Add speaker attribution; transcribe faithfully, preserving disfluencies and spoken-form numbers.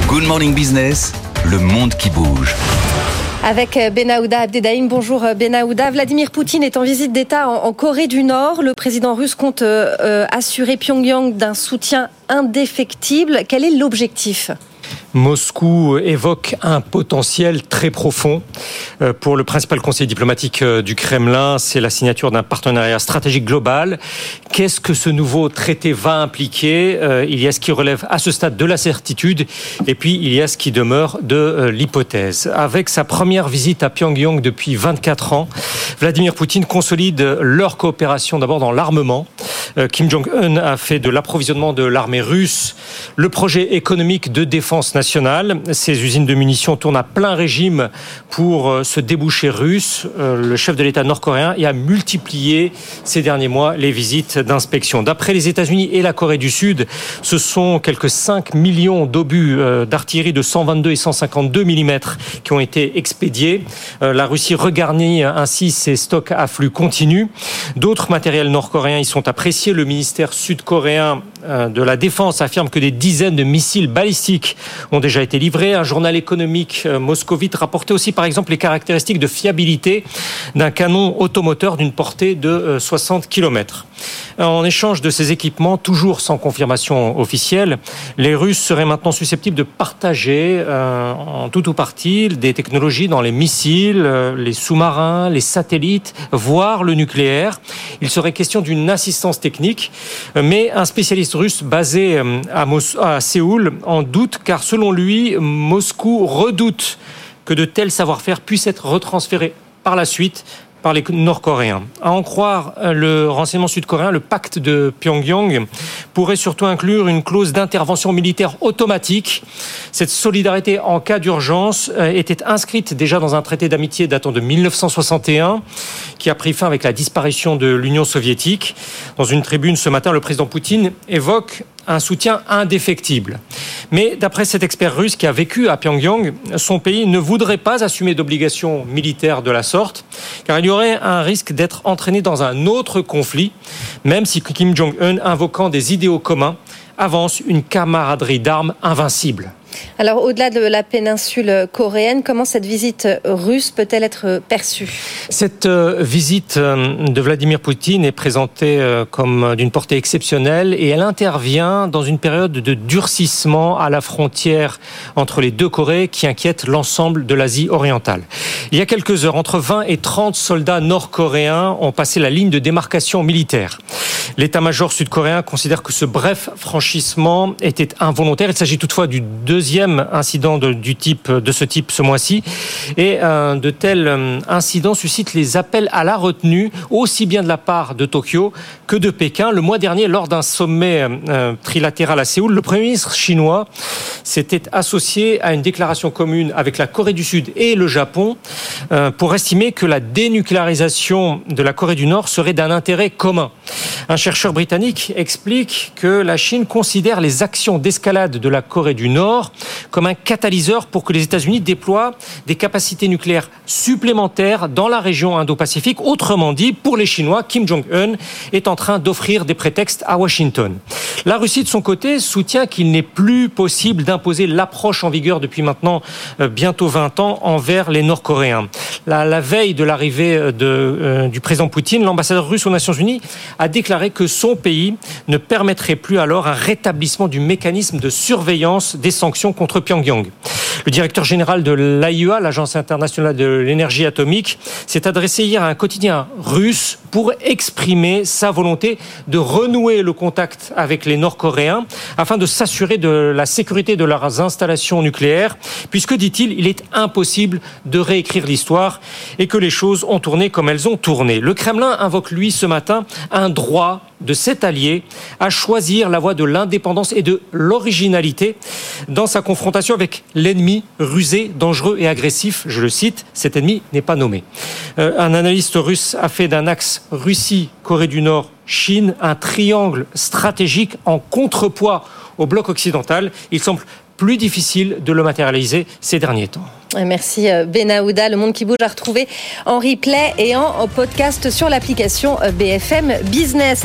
Speaker 1: Good Morning Business, le monde qui bouge.
Speaker 2: Avec Benaouda Abdedaïm. Bonjour Benaouda. Vladimir Poutine est en visite d'État en, en Corée du Nord. Le président russe compte euh, assurer Pyongyang d'un soutien indéfectible. Quel est l'objectif ?
Speaker 3: Moscou évoque un potentiel très profond. Pour le principal conseiller diplomatique du Kremlin, c'est la signature d'un partenariat stratégique global. Qu'est-ce que ce nouveau traité va impliquer ? Il y a ce qui relève à ce stade de la certitude et puis il y a ce qui demeure de l'hypothèse. Avec sa première visite à Pyongyang depuis vingt-quatre ans, Vladimir Poutine consolide leur coopération d'abord dans l'armement. Kim Jong-un a fait de l'approvisionnement de l'armée russe le projet économique de défense nationale. Ces usines de munitions tournent à plein régime pour ce débouché russe. Le chef de l'État nord-coréen a multiplié ces derniers mois les visites d'inspection. D'après les États-Unis et la Corée du Sud, ce sont quelques cinq millions d'obus d'artillerie de cent vingt-deux et cent cinquante-deux millimètres qui ont été expédiés. La Russie regarnit ainsi ses stocks à flux continu. D'autres matériels nord-coréens y sont appréciés. Le ministère sud-coréen de la Défense affirme que des dizaines de missiles balistiques ont déjà été livrés. Un journal économique moscovite rapportait aussi par exemple les caractéristiques de fiabilité d'un canon automoteur d'une portée de soixante kilomètres. En échange de ces équipements, toujours sans confirmation officielle, les Russes seraient maintenant susceptibles de partager euh, en tout ou partie des technologies dans les missiles, euh, les sous-marins, les satellites, voire le nucléaire. Il serait question d'une assistance technique, mais un spécialiste russe basé à, Mos- à Séoul en doute, car selon lui, Moscou redoute que de tels savoir-faire puissent être retransférés par la suite par les Nord-Coréens. À en croire le renseignement sud-coréen, le pacte de Pyongyang pourrait surtout inclure une clause d'intervention militaire automatique. Cette solidarité en cas d'urgence était inscrite déjà dans un traité d'amitié datant de mille neuf cent soixante et un, qui a pris fin avec la disparition de l'Union soviétique. Dans une tribune ce matin, le président Poutine évoque un soutien indéfectible. Mais d'après cet expert russe qui a vécu à Pyongyang, son pays ne voudrait pas assumer d'obligations militaires de la sorte, car il y aurait un risque d'être entraîné dans un autre conflit, même si Kim Jong-un, invoquant des idéaux communs, avance une camaraderie d'armes invincible.
Speaker 2: Alors, au-delà de la péninsule coréenne, comment cette visite russe peut-elle être perçue ?
Speaker 3: Cette euh, visite euh, de Vladimir Poutine est présentée euh, comme d'une portée exceptionnelle et elle intervient dans une période de durcissement à la frontière entre les deux Corées qui inquiète l'ensemble de l'Asie orientale. Il y a quelques heures, entre vingt et trente soldats nord-coréens ont passé la ligne de démarcation militaire. L'état-major sud-coréen considère que ce bref franchissement était involontaire. Il s'agit toutefois du deuxième incident de, du type, de ce type ce mois-ci. Et euh, de tels euh, incidents suscitent les appels à la retenue, aussi bien de la part de Tokyo que de Pékin. Le mois dernier, lors d'un sommet euh, trilatéral à Séoul, le Premier ministre chinois s'était associé à une déclaration commune avec la Corée du Sud et le Japon euh, pour estimer que la dénucléarisation de la Corée du Nord serait d'un intérêt commun. Un chercheur britannique explique que la Chine considère les actions d'escalade de la Corée du Nord comme un catalyseur pour que les États-Unis déploient des capacités nucléaires supplémentaires dans la région Indo-Pacifique. Autrement dit, pour les Chinois, Kim Jong-un est en train d'offrir des prétextes à Washington. La Russie, de son côté, soutient qu'il n'est plus possible d'imposer l'approche en vigueur depuis maintenant euh, bientôt vingt ans envers les Nord-Coréens. La, la veille de l'arrivée de, euh, du président Poutine, l'ambassadeur russe aux Nations Unies a déclaré que son pays ne permettrait plus alors un rétablissement du mécanisme de surveillance des sanctions contre Pyongyang. Le directeur général de l'A I E A, l'Agence internationale de l'énergie atomique, s'est adressé hier à un quotidien russe pour exprimer sa volonté de renouer le contact avec les Nord-Coréens afin de s'assurer de la sécurité de leurs installations nucléaires, puisque, dit-il, il est impossible de réécrire l'histoire et que les choses ont tourné comme elles ont tourné. Le Kremlin invoque, lui, ce matin, un droit de cet allié à choisir la voie de l'indépendance et de l'originalité dans sa confrontation avec l'ennemi rusé, dangereux et agressif. Je le cite, cet ennemi n'est pas nommé. Euh, un analyste russe a fait d'un axe Russie, Corée du Nord, Chine un triangle stratégique en contrepoids au bloc occidental. Il semble plus difficile de le matérialiser ces derniers temps.
Speaker 2: Merci Benaouda. Le Monde qui bouge à retrouver en replay et en podcast sur l'application B F M Business.